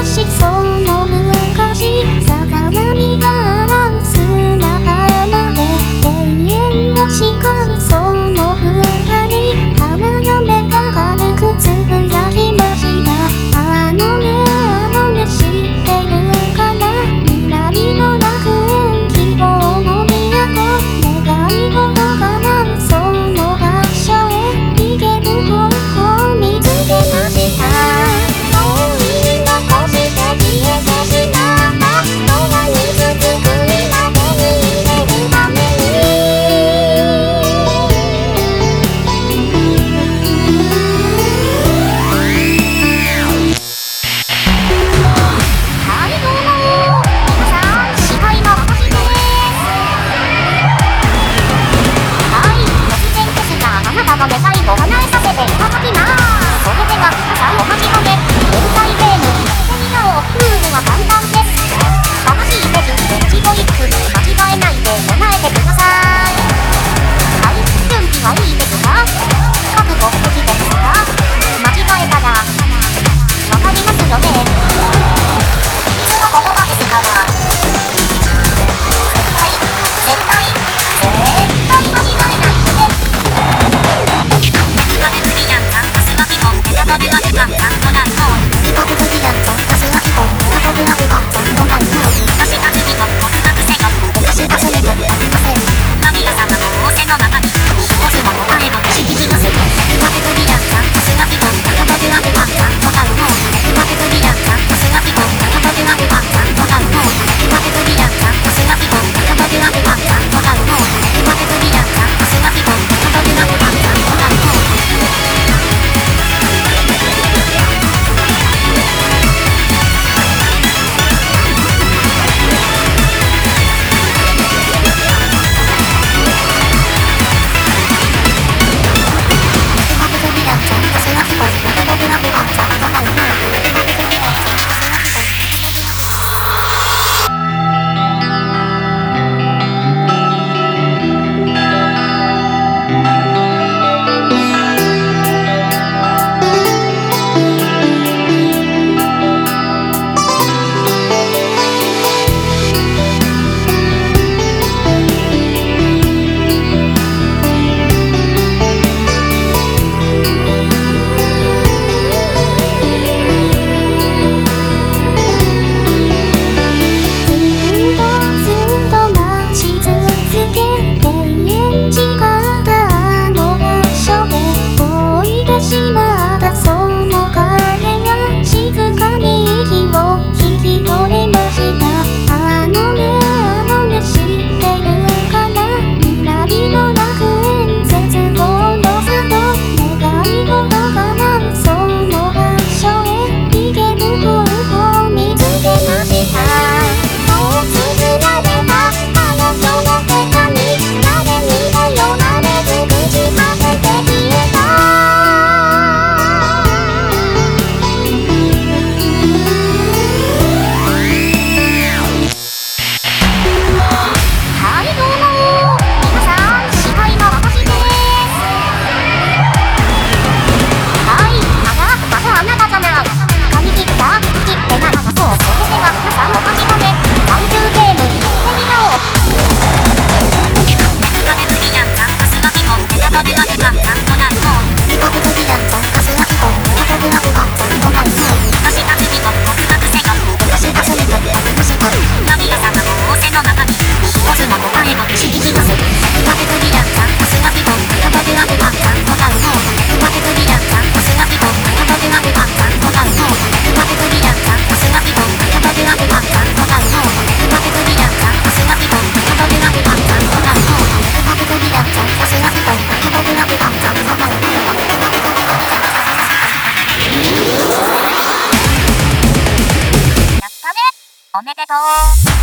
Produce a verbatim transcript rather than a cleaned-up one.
しその昔魚にが洗う砂浜で永遠の時間その二人花嫁が軽くつぶやきましたあのねあのね知ってるかな南の楽園希望の都願い事が叶うその場所へ逃げる方法見つけましたの願いを叶えさせていただきます。それでは皆さんお待ちかね天才ゲームセミナーをルールは簡単です正しい手順で一語一句間違えないで唱えてくださいはい、準備はいいですか覚悟できてますか間違えたらわかりますよね必須の言葉ですから絶対絶対絶対間違えないでおめでとう。